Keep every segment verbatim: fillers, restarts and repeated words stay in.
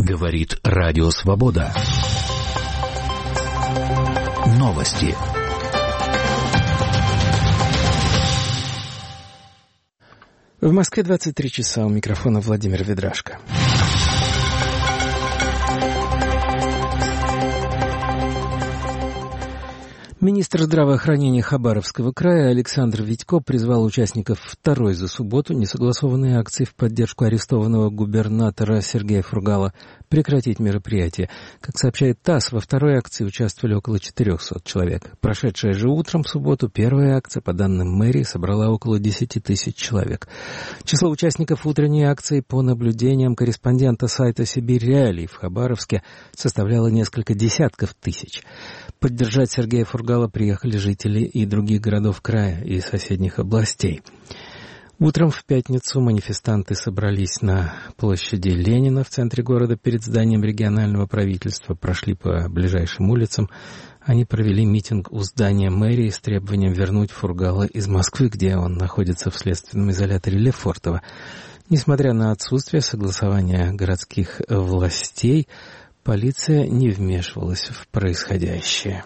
Говорит Радио Свобода. Новости. В Москве двадцать три часа. У микрофона Владимир Ведрашко. Министр здравоохранения Хабаровского края Александр Витько призвал участников второй за субботу несогласованной акции в поддержку арестованного губернатора Сергея Фургала прекратить мероприятие. Как сообщает ТАСС, во второй акции участвовали около четырехсот человек. Прошедшая же утром в субботу первая акция, по данным мэрии, собрала около десяти тысяч человек. Число участников утренней акции, по наблюдениям корреспондента сайта «Сибирь Реалии» в Хабаровске, составляло несколько десятков тысяч. Поддержать Сергея Фургала приехали жители и других городов края и соседних областей. Утром в пятницу манифестанты собрались на площади Ленина в центре города перед зданием регионального правительства, прошли по ближайшим улицам. Они провели митинг у здания мэрии с требованием вернуть Фургала из Москвы, где он находится в следственном изоляторе Лефортово. Несмотря на отсутствие согласования городских властей, полиция не вмешивалась в происходящее.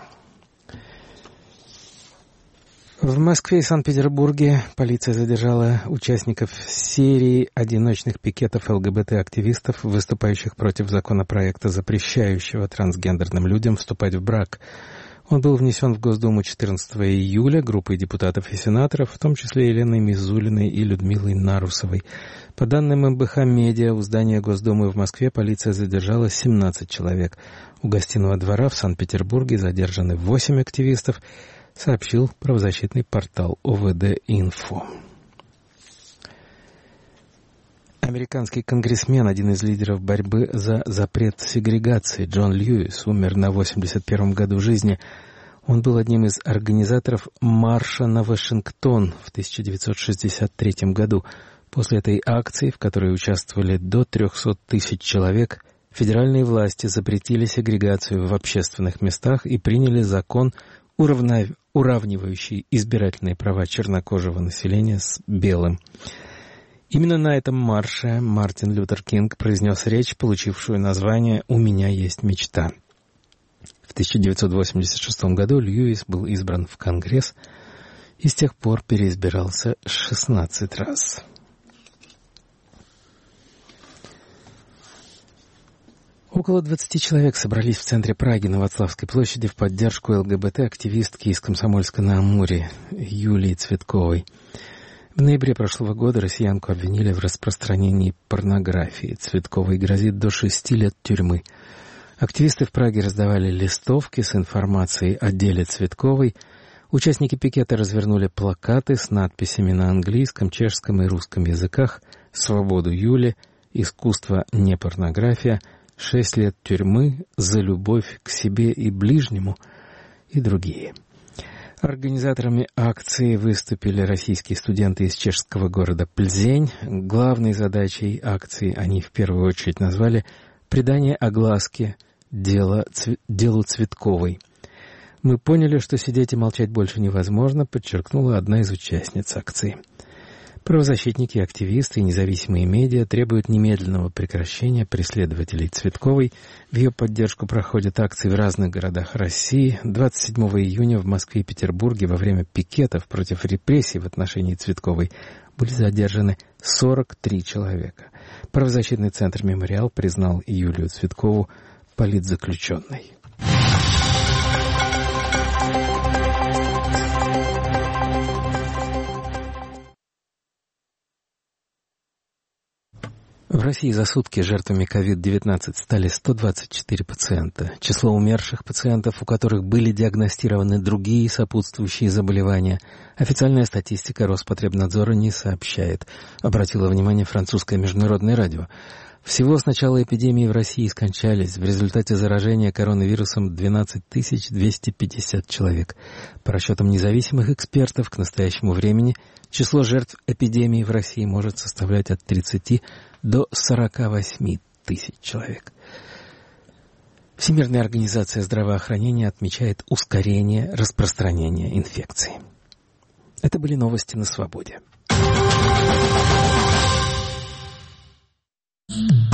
В Москве и Санкт-Петербурге полиция задержала участников серии одиночных пикетов ЛГБТ-активистов, выступающих против законопроекта, запрещающего трансгендерным людям вступать в брак. Он был внесен в Госдуму четырнадцатого июля группой депутатов и сенаторов, в том числе Еленой Мизулиной и Людмилой Нарусовой. По данным эм бэ ха Медиа, у здания Госдумы в Москве полиция задержала семнадцать человек. У Гостиного двора в Санкт-Петербурге задержаны восемь активистов, сообщил правозащитный портал о вэ дэ Инфо. Американский конгрессмен, один из лидеров борьбы за запрет сегрегации, Джон Льюис, умер на восемьдесят первом году жизни. Он был одним из организаторов марша на Вашингтон в тысяча девятьсот шестьдесят третьем году. После этой акции, в которой участвовали до трехсот тысяч человек, федеральные власти запретили сегрегацию в общественных местах и приняли закон, уравнив... уравнивающий избирательные права чернокожего населения с белым. Именно на этом марше Мартин Лютер Кинг произнес речь, получившую название «У меня есть мечта». В тысяча девятьсот восемьдесят шестом году Льюис был избран в Конгресс и с тех пор переизбирался шестнадцать раз. Около двадцати человек собрались в центре Праги на Вацлавской площади в поддержку ЛГБТ-активистки из Комсомольска-на-Амуре Юлии Цветковой. В ноябре прошлого года россиянку обвинили в распространении порнографии. Цветковой грозит до шести лет тюрьмы. Активисты в Праге раздавали листовки с информацией о деле Цветковой. Участники пикета развернули плакаты с надписями на английском, чешском и русском языках «Свободу Юли», «Искусство не порнография», «Шесть лет тюрьмы за любовь к себе и ближнему» и другие. Организаторами акции выступили российские студенты из чешского города Плзень. Главной задачей акции они в первую очередь назвали «Придание огласки дела, цве, делу Цветковой». «Мы поняли, что сидеть и молчать больше невозможно», подчеркнула одна из участниц акции. Правозащитники, активисты и независимые медиа требуют немедленного прекращения преследователей Цветковой. В ее поддержку проходят акции в разных городах России. двадцать седьмого июня в Москве и Петербурге во время пикетов против репрессий в отношении Цветковой были задержаны сорок три человека. Правозащитный центр «Мемориал» признал Юлию Цветкову политзаключенной. В России за сутки жертвами ковид девятнадцать стали сто двадцать четыре пациента. Число умерших пациентов, у которых были диагностированы другие сопутствующие заболевания, официальная статистика Роспотребнадзора не сообщает, обратило внимание французское международное радио. Всего с начала эпидемии в России скончались в результате заражения коронавирусом двенадцать тысяч двести пятьдесят человек. По расчетам независимых экспертов, к настоящему времени число жертв эпидемии в России может составлять от тридцати до сорока восьми тысяч человек. Всемирная организация здравоохранения отмечает ускорение распространения инфекции. Это были новости на Свободе.